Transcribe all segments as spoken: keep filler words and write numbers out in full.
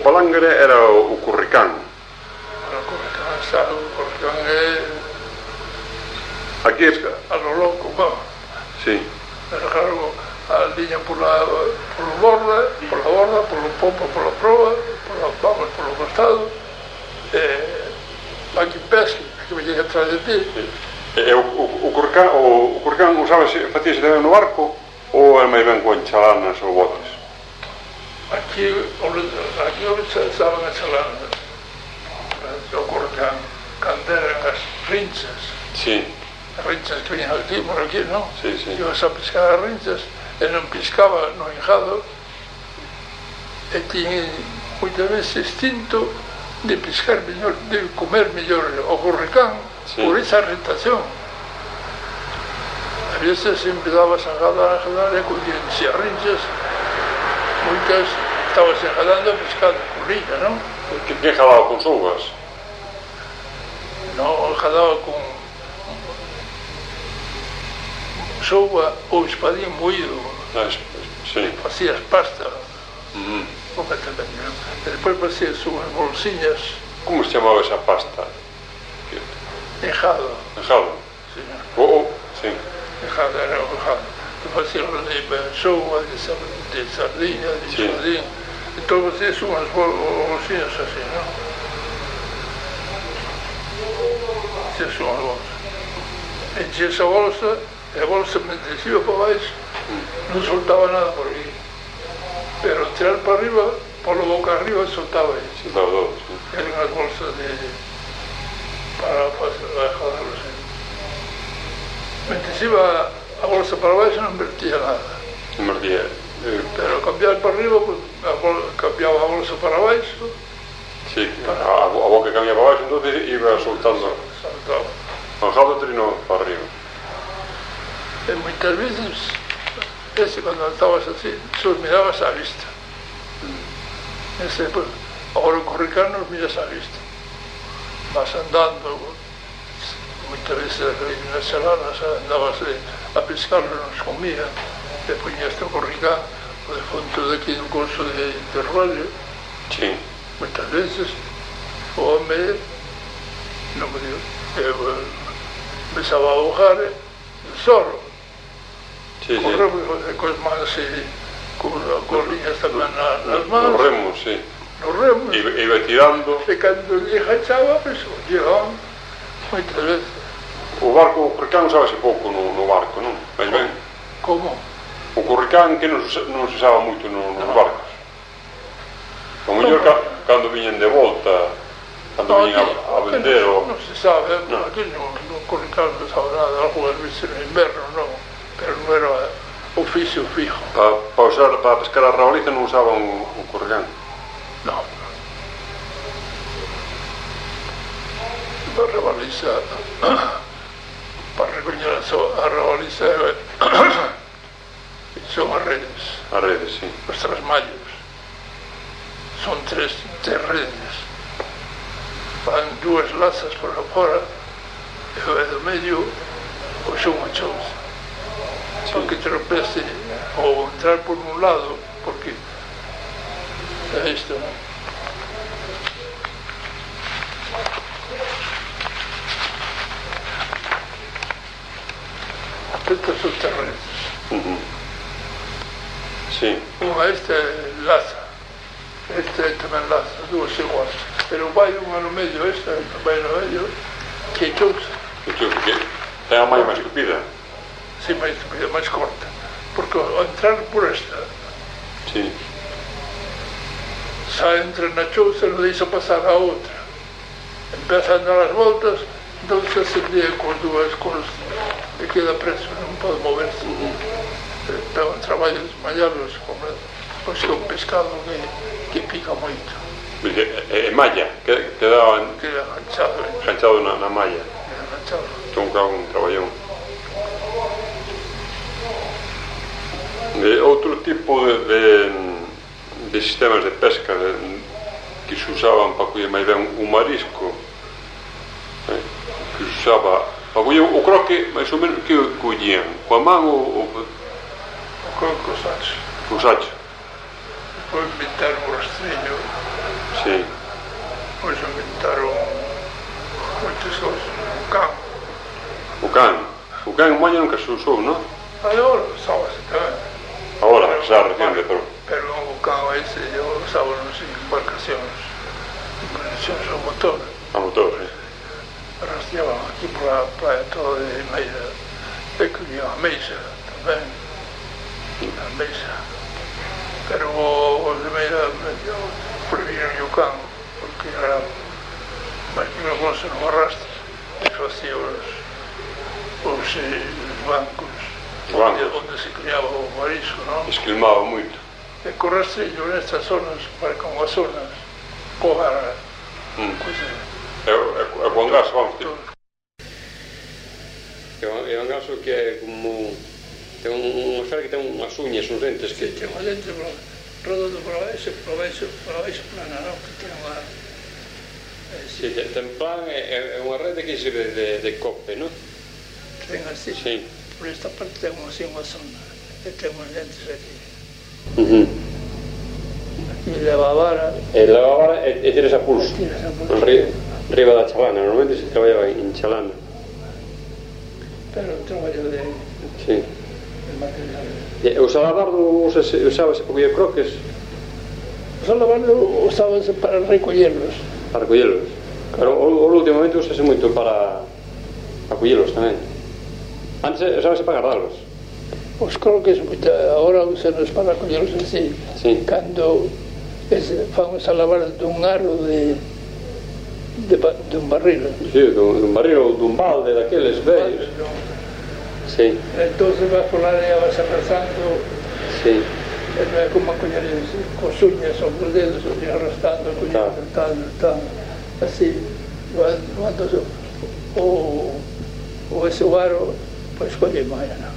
palangre era o, o curricán. O curricán, xa, o curricán é... Aquí es... a lo loco, vamos. Sí. Pero claro, a liña pola, pola borda, pola borda, polo popo, pola proa, pola, vamos, polo costado, eh, aquí pesque, que me llegue atrás de ti. Sí. E o, o, o curricán, o, o curricán usabase, facíase tamén no barco, ou era máis ben con chalanas ou botes? Aquí, aquí se usaban as chalanas, o curricán, cando eran as rinchas. Sí. As rinchas que viñan aquí, por aquí, non? Sí, sí. Ibas a pescar as rinchas, e non piscaba no enjado, e tiñen moitas veces instinto de pescar mellor, de comer mellor o curricán, sí, por esa rentación. A veces empezabas a enjadar, a enjadar, e collían as rinchas, moitas estabas enjadando a pescar con liña, non? Que, que enjadaba con sougas? Non, enjadaba con souga ou espadín moído. Ah, sí. Facías pasta. Uh-huh. E despois facías unhas bolsiñas. Como se chamaba esa pasta? Enjado. Enjado? Sí. Oh, oh, sí. Enjado, era o enjado. E facías de souga, de sardinha, de sí, espadín. Entón facías unhas bolsiñas así, non? Facías unhas bolsas. Enchías a bolsa, e a bolsa, mentre se iba para baixo, non soltaba nada por aquí. Pero tirar para arriba, polo boca arriba, soltaba aí. Soltaba todo, sí. Eran as bolsas de... para enjadarlo así. Mentre se iba a bolsa para baixo, non vertía nada. Non vertía. Eh... Pero cambiar para arriba, pues, a bol, cambiaba a bolsa para baixo. Sí, para... a, a boca cambiaba para baixo, entonces iba soltando. Soltaba. O enjado trino para arriba. E moitas veces, ese, cando estabas así, só mirabas á vista. Mm. Ese, pues, agora o curricán nos miras á vista. Vas andando, moitas veces nas chalanas, andabas a pescarlo, nos comía, e poñías o curricán o defunto daqui do curso de, de rollo. Sí. Moitas veces, o home, non me digo, eu empezaba a ahogar el zorro. Sí, correr, sí. Con as mans e con as liñas tamén nas mans. Nos remos, sí. Nos remos. Iba, iba tirando. E cando lle agachaba, pues, llegaban moitas veces. O barco, o curricán usábase pouco no, no barco, non? Mais ben. Como? O curricán que non se, non se usaba moito no, nos no. barcos. O mellor ca, cando viñen de volta, cando no, viñen a, a vender non, o... non se sabe, no. Aquí non, non curricán non se sabe nada, algunhas veces no inverno, non. Pero non era oficio fijo. Para pa usar, para pescar a rabaliza non usaban o, o curricán? Non. Para rabaliza, para recoñer a rabaliza son as redes. As redes, sí. Os trasmallos. Son tres, tres redes. Van dúas lazas por fora e o do medio o son machos. Son que tropece ou entrar por un lado, porque é isto, non? Estas son tres redes. Uh-huh. Sí. Unha esta é laza, esta é tamén laza, dúas iguais. Pero vai unha no medio, esta vai no medio, que é chousa. Que chousa, que é a máis máis estúpida. Sí, máis estúpida, máis corta. Porque ao entrar por esta, sí, xa entra na chousa, non deixa pasar a outra. Empeza a andar as voltas, entón se ascendía con dúas cosas e queda preso, non pode moverse. Pero un traballo de desmallarlos, pois é un pescado que, que pica moito. É, é malla, que quedaba Queda enganchado. Enganchado na, na malla. Queda enganchado. Entón, claro, un traballón. De outro tipo de, de, de sistemas de pesca de, que se usaban para coller máis ben un marisco, eh, que se usaba para coller o croque, máis ou menos, que collían? Coa man ou... O croque co sacho. Co sacho. Vou inventar un rastrillo nunca se usou, non? Ahora usábase tamén. Ahora, xa reciente, pero... Pero o cabo ese usábamos en embarcacións, embarcacións ao motor. A motor, sí. Rastreaban aquí por la playa todo de Meira, e que iban a Meixa tamén, a Meixa. Pero os de Meira prohibiron o can, porque era máis peligroso no arrastre, e facía os, os, eh, os bancos, onde, onde se criaba o marisco, non? Esquilmaba moito. E co rastrillo nestas zonas, para como as zonas, coa Mm. coisa... E o angaso, vamos, tipo. É un angaso que é como... ten unha esfera que ten unhas uñas, uns dentes que... Ten unha dente redondo por abaixo, por abaixo, por abaixo plana, non? Que ten unha... Si, ten plan, é unha rede que sirve de, de cope, non? Ten así. Sí. Por esta parte ten así unha zona, e ten unhas dentes aquí. Uh -huh. Aquí leva a vara. E leva a vara e, e tiras a pulso. E tiras a pulso. Enri, riba da chalana, normalmente se traballaba en chalana. Pero o traballo de... Sí. de material. E o salabardo usase, usábase para coller croques? O salabardo usábase para recollerlos. Para recollelos. Claro, o, o últimamente usase moito para... para collelos tamén. Antes usábase para guardalos. Os croques, agora usanos para collerlos así. Sí. Cando ese, fan o salabardo dun aro de... de, de un barril. Sí, dun, dun barril ou dun balde daqueles vellos. Sí. Entón vas por la área, vas arrasando. Sí. E non é como a coller cos uñas ou cos dedos, ou ir arrastando, coller, Claro. arrastando, arrastando. Así, cando o, o ese aro, pois colle máis, non?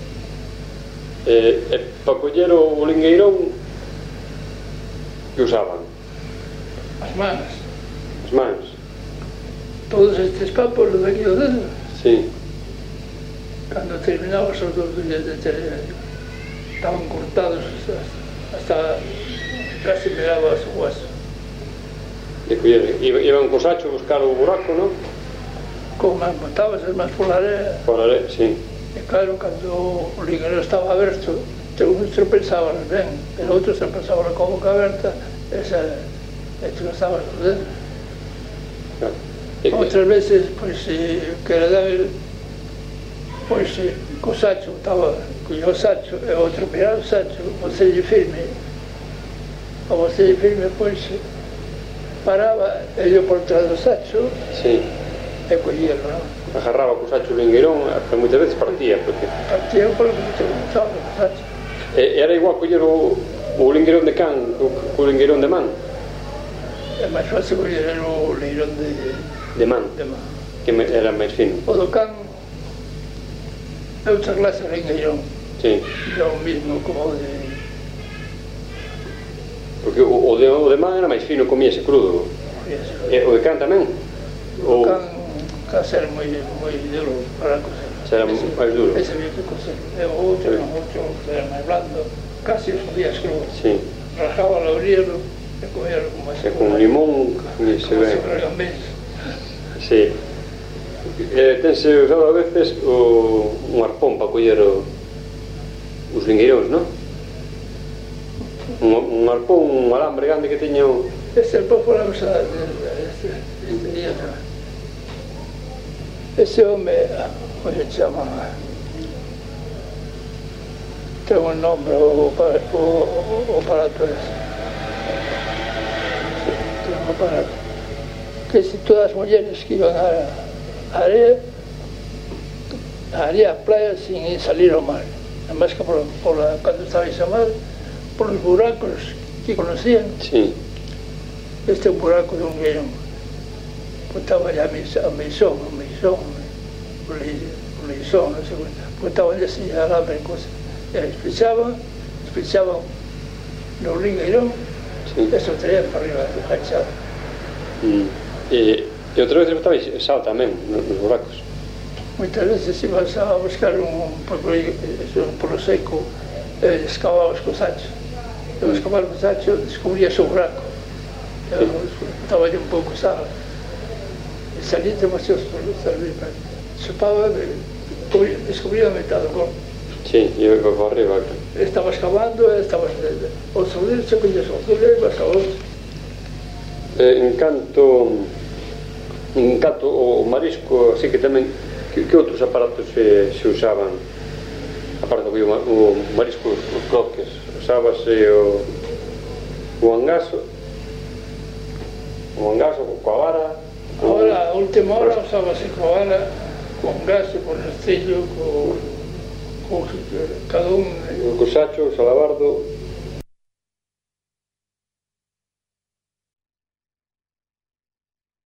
E, e para coller o lingueirón, que usaban? As mans. As mans. Todos estes campos de aquí do dedo, Sí. cando terminabas os dos días de tele, estaban cortados hasta, hasta casi mirabas o hueso. De coller. Iban co sacho a buscar o buraco, non? Como as montabas as mans por la área, Para ler, sí. e claro, cando o lingueiro estaba aberto, uns tropezaban ben, e outros tropezaban con a boca aberta, e se e tropezaban os dedos. Claro. E, Outras veces, pois, eh, que era débil, pois, eh, co sacho, estaba, collía o sacho, e o tropear o sacho, o sello firme, o sello firme, pois, paraba, e yo por trás do sacho, sí. e collía, non? Agarraba co sacho o lingueirón, pero moitas veces partía, porque... Partía por que te gustaba o sacho. E, era igual coller o, o lingueirón de can co, co lingueirón de man. É máis fácil coller o leirón de, De man. de man. Que me, era máis fino. O do can é outra clase de lingueirón, Sí. é o mismo como o de... Porque o, o, de, o de man era máis fino, comíase crudo. E o de can tamén? O O can case era moi, moi duro para cocer. Era máis duro. Ese había que cocer. E o outro, Sí. non, o outro era máis blando, casi os comías crudos. Sí. Rajaba o abrielo e comíalo como E con limón, comíase como se ben. fuera gambés. Sí. Eh, tense usado a veces o, un arpón para coller o, os lingueiróns, non? Un, un arpón, un alambre grande que teña o... Ese el povo la usa este, este día tamén. Ese home, como se chama? Ten un nombre o, o, o aparato ese. Ten un aparato. Que si todas as mulleres que iban a, a área, a área, a playa, sin salir ao mar. Nada máis que por, por la, cando estabais a mar, por os buracos que conocían. Sí. Este é un buraco de un guión. Botaba ya a meisón, a meisón, o leizón, non sei quanto. Botaban así a alambre, cosa. E espechaban, espechaban no lingueirón, Sí. e eso traían para arriba, agachado. Mm. E, e outra vez botabais sal tamén nos buracos. Moitas veces ibas a buscar un polo seco, e escavabas co sacho. E ao escavar co sacho descubrías o buraco. Estaba un pouco sal. E salía demasiado salir para chupaba, descubría a mitad do corpo. Sí, iba para arriba. Estabas cavando, estabas outro día, se colles outro día, ibas a outro. Eh, en canto en canto o marisco, así que tamén que, que outros aparatos se, se usaban aparte do o marisco, os croques, usábase o o angaso o angaso coa vara. Ahora, a última hora usábase coa vara, con gaso, con estillo, con, con cada un. O sacho, o salabardo.